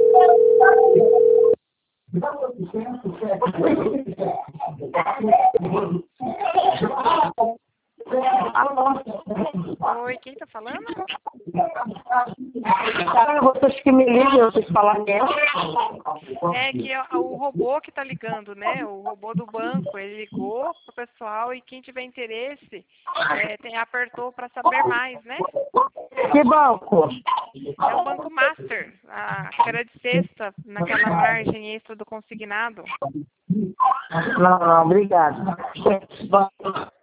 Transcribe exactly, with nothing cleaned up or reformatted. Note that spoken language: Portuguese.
Oi, quem tá falando? Cara, vocês que me ligam, vocês falam mesmo. É que é o robô que tá ligando, né? O robô do banco, ele ligou pro pessoal e quem tiver interesse é, tem, apertou para saber mais, né? Que banco? É o Banco Master, a feira de sexta, naquela margem extra do consignado. Não, não, obrigado.